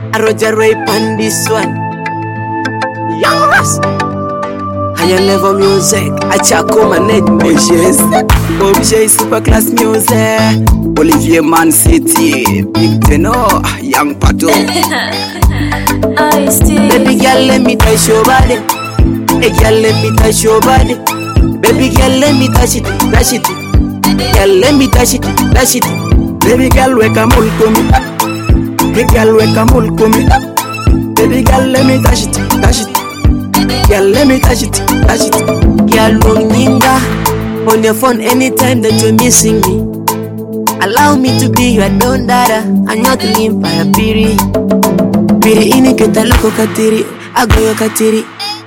A Roger Ray on this one. Yes. Higher level music. A Chaco management. Objet super class music. Olivier Man City. Big Tenor. Young Pato. Baby girl, let me touch your body. Hey girl, let me touch your body. Baby girl, let me touch it, touch it. Girl, let me touch it, touch it. Baby girl, wake up, to me. Hey girl, wake up, to me. Baby girl, let me touch it, touch it. Girl, let me touch it, touch it. Girl, Ninga, on your phone anytime that you're missing me. Allow me to be your don dada. I'm not limp by a piri. Piri ini kita loko katiri, agoyo katiri.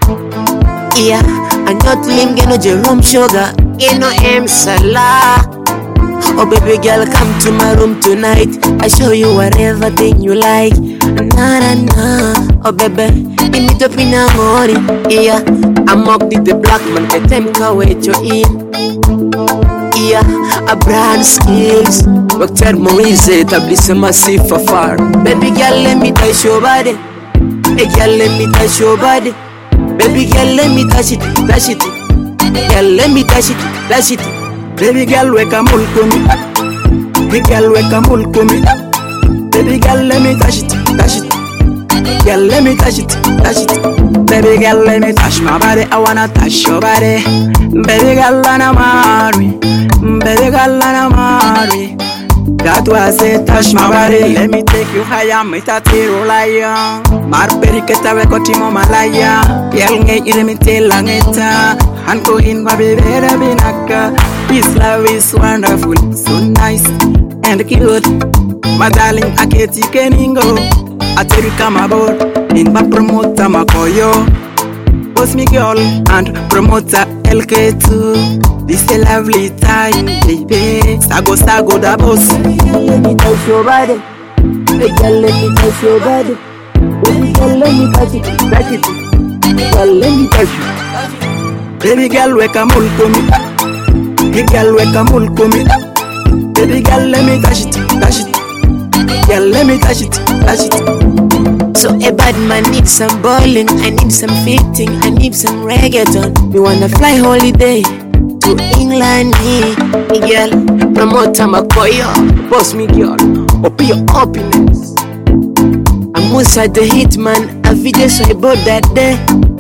Yeah, I'm not limp, geno Jerome Sugar, geno M Salah. Oh baby girl, come to my room tonight. I show you whatever thing you like. Na na na. Oh baby, give me the pinamori. Yeah, I'm up with the black man. Get them wait you in. Yeah, a brand skills. Dr. Moise établissement massif far. Baby girl, let me touch your body. Hey girl, let me touch your body. Baby girl, let me touch it, touch it. Girl, let me touch it, touch it. Baby girl, wake up, to me. Hey girl, wake up, to me. Baby girl, let me touch it, touch it. Girl, let me touch it, touch it. Baby girl, let me touch my body. I wanna touch your body. Baby girl, wanna marry. Baby girl, wanna marry. That was it, touch my body. Let me take you higher, me tatiro laya. Marperi ketawe kotimo malaya. Yelnge iremite langeta. Hanko in baby vera binaka. This love is wonderful, so nice and cute. My darling, I can't take go. I tell you come aboard. In my promoter Makoyo. Boss me girl and promoter LK2. This a lovely time, baby. Sago sago da boss. Let me touch your body. Hey girl, let me touch your body. Baby girl, let me touch it, touch it. Girl, let me touch it. Baby girl, wake up, to me. Hey girl, wake up, to me. Baby girl, let me touch it, touch it. Girl, let me touch it, touch it. So a bad man needs some bowling, I need some fitting, I need some reggaeton. We wanna fly holiday to England, hey girl. Promoter Makoyo, boss me girl, open your happiness. I'm Musa the Hitman, a video so I bought that day.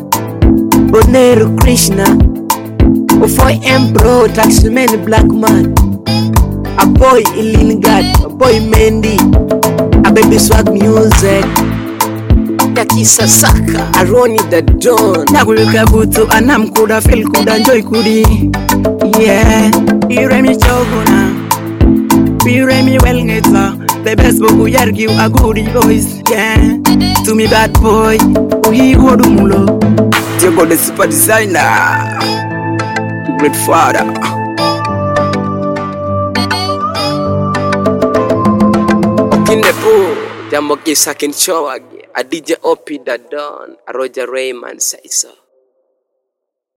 Bonero Krishna, Ofoy Empro, Taxman Black Man. A boy Ilingard, a boy Mendy, a baby swag music. Yakisa Saka, a Ronnie the Don. Naguluka butu anam kuda feel kuda enjoy kudi. Yeah, Iremi Choguna, Iremi Welgeta. The best boy who argue a goodie boys. Yeah, to me bad boy, he go do mulo. Diego the super designer, great father. Jambo kisa kinchowa a DJ Opi da Don, a Roger Raymond say so.